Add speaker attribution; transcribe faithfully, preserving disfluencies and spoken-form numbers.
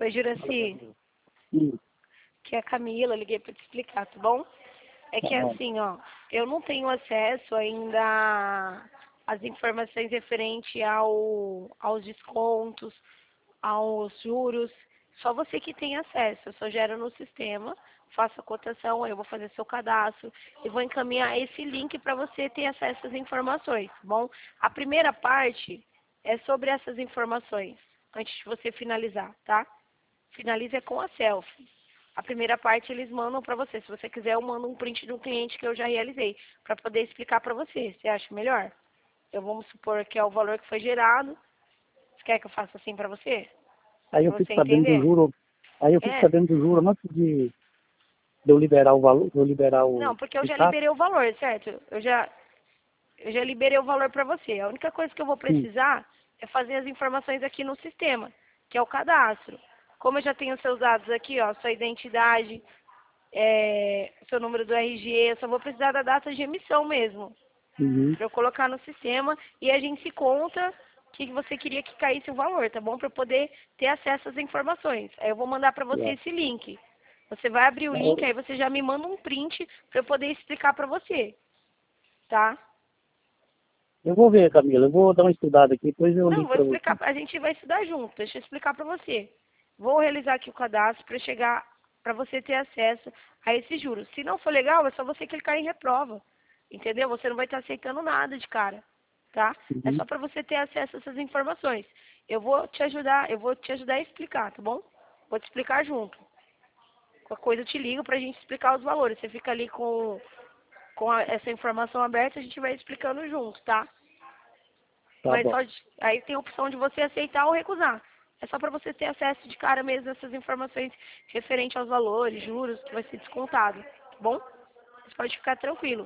Speaker 1: Oi, Juraci,
Speaker 2: Hum,
Speaker 1: que é a Camila, liguei para te explicar, tá bom? É
Speaker 2: tá
Speaker 1: que
Speaker 2: bom.
Speaker 1: assim, ó, eu não tenho acesso ainda às informações referente ao, aos descontos, aos juros. Só você que tem acesso. Eu só gero no sistema, faço a cotação, eu vou fazer seu cadastro e vou encaminhar esse link para você ter acesso às informações, tá bom? A primeira parte é sobre essas informações, antes de você finalizar, tá? Finaliza com a selfie. A primeira parte eles mandam para você. Se você quiser, eu mando um print de um cliente que eu já realizei, para poder explicar para você. Você acha melhor? Eu vamos supor que é o valor que foi gerado. Você quer que eu faça assim para você?
Speaker 2: Aí eu
Speaker 1: Para
Speaker 2: fico
Speaker 1: você
Speaker 2: sabendo do
Speaker 1: entender?
Speaker 2: juro, aí eu fico
Speaker 1: É.
Speaker 2: sabendo do juro antes de, de eu liberar o valor, de eu liberar o
Speaker 1: Não, porque eu já
Speaker 2: picap.
Speaker 1: liberei o valor, certo? Eu já, eu já liberei o valor para você. A única coisa que eu vou
Speaker 2: Sim.
Speaker 1: precisar é fazer as informações aqui no sistema, que é o cadastro. Como eu já tenho seus dados aqui, ó, sua identidade, é, seu número do R G, eu só vou precisar da data de emissão mesmo,
Speaker 2: Uhum.
Speaker 1: para eu colocar no sistema e a gente se conta que você queria que caísse o valor, tá bom? Para eu poder ter acesso às informações. Aí eu vou mandar para você
Speaker 2: É.
Speaker 1: esse link. Você vai abrir o link,
Speaker 2: Eu,
Speaker 1: aí você já me manda um print para eu poder explicar para você, tá?
Speaker 2: eu vou ver, Camila, eu vou dar uma estudada aqui, depois eu
Speaker 1: Não,
Speaker 2: ligo
Speaker 1: vou
Speaker 2: para
Speaker 1: explicar,
Speaker 2: você.
Speaker 1: a gente vai estudar junto, deixa eu explicar para você. Vou realizar aqui o cadastro para chegar, para você ter acesso a esse juros. Se não for legal, é só você clicar em reprova, entendeu? Você não vai estar aceitando nada de cara, tá? É
Speaker 2: Uhum.
Speaker 1: só para você ter acesso a essas informações. Eu vou te ajudar, eu vou te ajudar a explicar, tá bom? Vou te explicar junto. Qualquer coisa eu te ligo pra gente explicar os valores. Você fica ali com, com a- essa informação aberta, a gente vai explicando junto, tá?
Speaker 2: Tá
Speaker 1: Mas
Speaker 2: bom.
Speaker 1: só de- aí tem a opção de você aceitar ou recusar. É só para você ter acesso de cara mesmo a essas informações referente aos valores, juros, que vai ser descontado, tá bom? Você pode ficar tranquilo.